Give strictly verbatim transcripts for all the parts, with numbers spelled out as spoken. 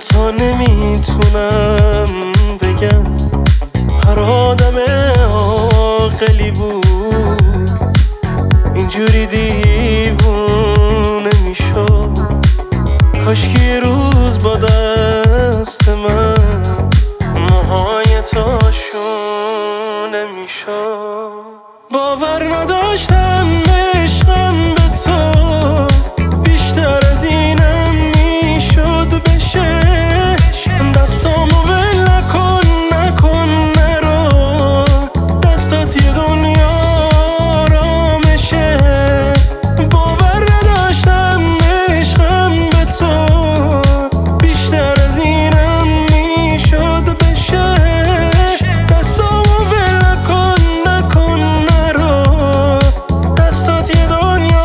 حتی نمیتونم بگم هر آدم عاقلی بود اینجوری دیوونه میشد. کاش که یه روز با دست من موهای تو شونه میشد. باور نداشتم عشقم به تو بیشتر از اینم میشد بشه. دستامو ول نکن نکن نرو، دستات یه دنیا آرامشه. باور نداشتم عشقم به تو بیشتر از اینم میشد بشه. دستامو ول نکن نکن نرو، دستات یه دنیا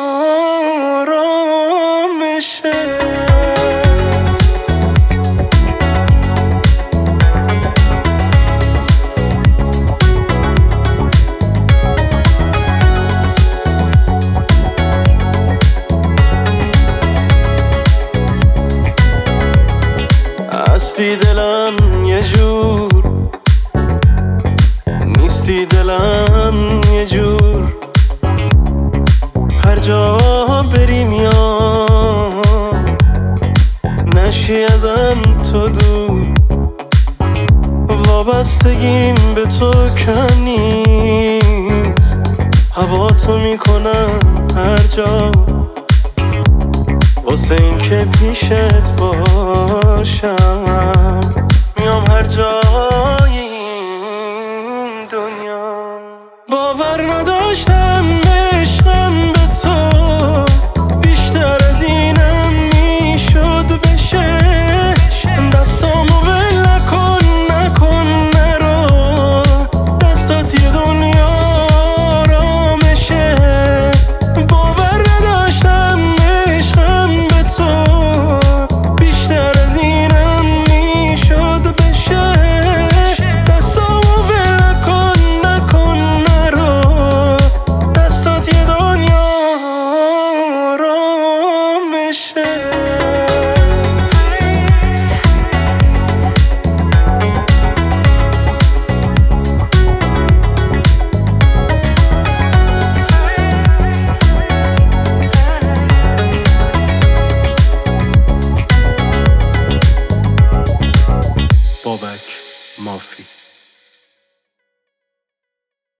آرامشه. هستی دلم یه جور، نیستی دلم یه جور. هر جا بری میام، نشی ازم تو دور. وابستگیم به تو کم نیست، هوا تو میکنم هر جا واسه این که پیشت باشم. میام هر جا